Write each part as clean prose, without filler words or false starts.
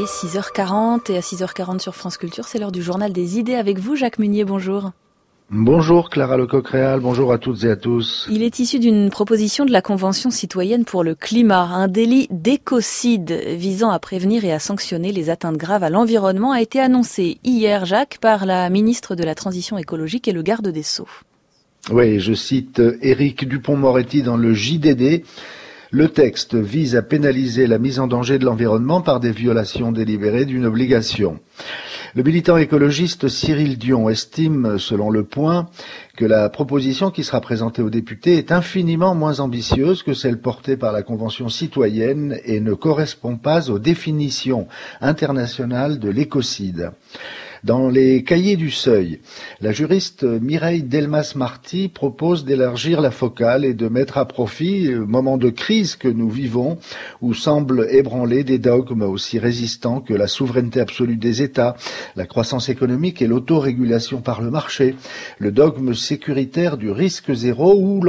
6h40 et à 6h40 sur France Culture, c'est l'heure du journal des idées avec vous, Jacques Munier, bonjour. Bonjour Clara Lecoq-Réal, bonjour à toutes et à tous. Il est issu d'une proposition de la Convention citoyenne pour le climat. Un délit d'écocide visant à prévenir et à sanctionner les atteintes graves à l'environnement a été annoncé hier, Jacques, par la ministre de la Transition écologique et le garde des Sceaux. Oui, je cite Éric Dupond-Moretti dans le JDD. Le texte vise à pénaliser la mise en danger de l'environnement par des violations délibérées d'une obligation. Le militant écologiste Cyril Dion estime, selon Le Point, que la proposition qui sera présentée aux députés est infiniment moins ambitieuse que celle portée par la Convention citoyenne et ne correspond pas aux définitions internationales de l'écocide. Dans les cahiers du Seuil, la juriste Mireille Delmas-Marty propose d'élargir la focale et de mettre à profit le moment de crise que nous vivons, où semblent ébranler des dogmes aussi résistants que la souveraineté absolue des États, la croissance économique et l'autorégulation par le marché, le dogme sécuritaire du risque zéro ou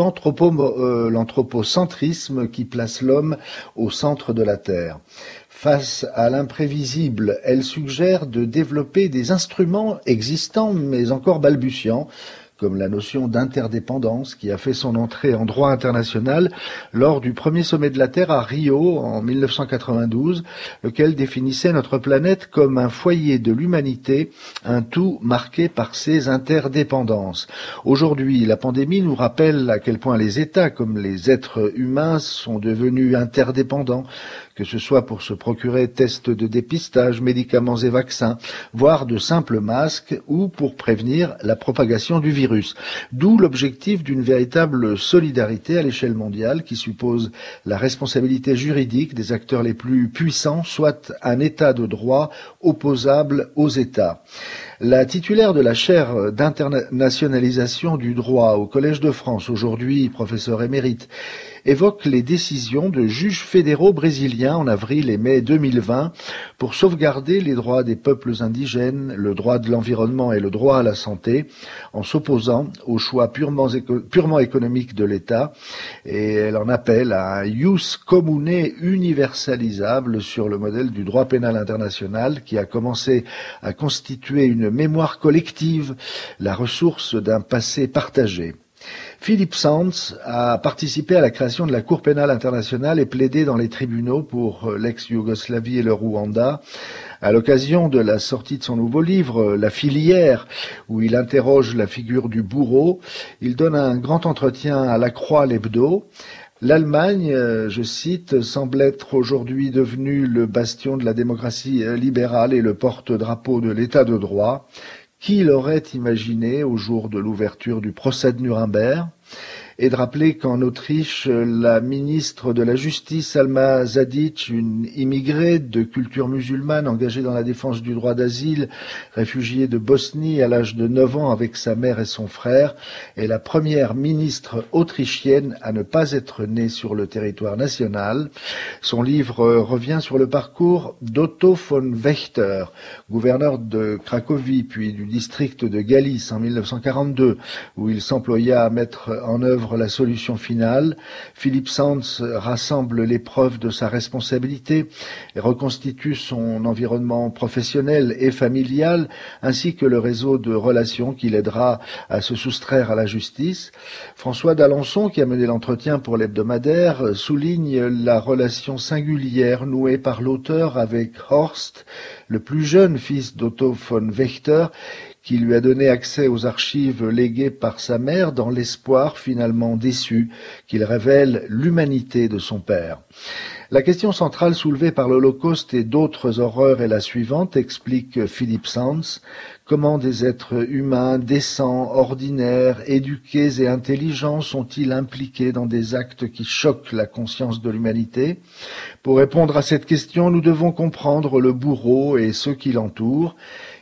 l'anthropocentrisme qui place l'homme au centre de la Terre. Face à l'imprévisible, elle suggère de développer des instruments existants mais encore balbutiants, comme la notion d'interdépendance qui a fait son entrée en droit international lors du premier sommet de la Terre à Rio en 1992, lequel définissait notre planète comme un foyer de l'humanité, un tout marqué par ses interdépendances. Aujourd'hui, la pandémie nous rappelle à quel point les États, comme les êtres humains, sont devenus interdépendants, que ce soit pour se procurer tests de dépistage, médicaments et vaccins, voire de simples masques, ou pour prévenir la propagation du virus. D'où l'objectif d'une véritable solidarité à l'échelle mondiale qui suppose la responsabilité juridique des acteurs les plus puissants, soit un État de droit opposable aux États. La titulaire de la chaire d'internationalisation du droit au Collège de France, aujourd'hui professeur émérite, évoque les décisions de juges fédéraux brésiliens en avril et mai 2020 pour sauvegarder les droits des peuples indigènes, le droit de l'environnement et le droit à la santé, en s'opposant au choix purement économique de l'État, et elle en appelle à un ius commune universalisable sur le modèle du droit pénal international qui a commencé à constituer une mémoire collective, la ressource d'un passé partagé. Philippe Sands a participé à la création de la Cour pénale internationale et plaidé dans les tribunaux pour l'ex-Yougoslavie et le Rwanda. À l'occasion de la sortie de son nouveau livre, La filière, où il interroge la figure du bourreau, il donne un grand entretien à La Croix l'Hebdo. L'Allemagne, je cite, semble être aujourd'hui devenue le bastion de la démocratie libérale et le porte-drapeau de l'état de droit. Qui l'aurait imaginé au jour de l'ouverture du procès de Nuremberg? Et de rappeler qu'en Autriche, la ministre de la Justice, Alma Zadic, une immigrée de culture musulmane engagée dans la défense du droit d'asile, réfugiée de Bosnie à l'âge de 9 ans avec sa mère et son frère, est la première ministre autrichienne à ne pas être née sur le territoire national. Son livre revient sur le parcours d'Otto von Wächter, gouverneur de Cracovie, puis du district de Galice en 1942, où il s'employa à mettre en œuvre la solution finale. Philippe Sands rassemble les preuves de sa responsabilité et reconstitue son environnement professionnel et familial, ainsi que le réseau de relations qui l'aidera à se soustraire à la justice. François d'Alençon, qui a mené l'entretien pour l'hebdomadaire, souligne la relation singulière nouée par l'auteur avec Horst, le plus jeune fils d'Otto von Wächter, qui lui a donné accès aux archives léguées par sa mère dans l'espoir finalement déçu qu'il révèle l'humanité de son père. La question centrale soulevée par l'Holocauste et d'autres horreurs est la suivante, explique Philippe Sands. Comment des êtres humains, décents, ordinaires, éduqués et intelligents sont-ils impliqués dans des actes qui choquent la conscience de l'humanité? Pour répondre à cette question, nous devons comprendre le bourreau et ceux qui l'entourent.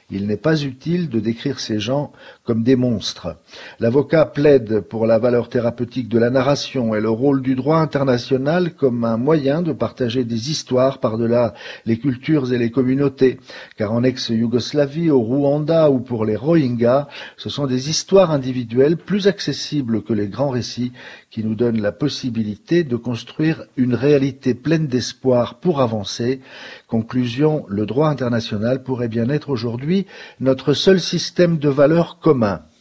Il n'est pas utile de décrire ces gens comme des monstres. L'avocat plaide pour la valeur thérapeutique de la narration et le rôle du droit international comme un moyen de partager des histoires par-delà les cultures et les communautés. Car en ex-Yougoslavie, au Rwanda ou pour les Rohingyas, ce sont des histoires individuelles plus accessibles que les grands récits qui nous donnent la possibilité de construire une réalité pleine d'espoir pour avancer. Conclusion, le droit international pourrait bien être aujourd'hui notre seul système de valeurs commun.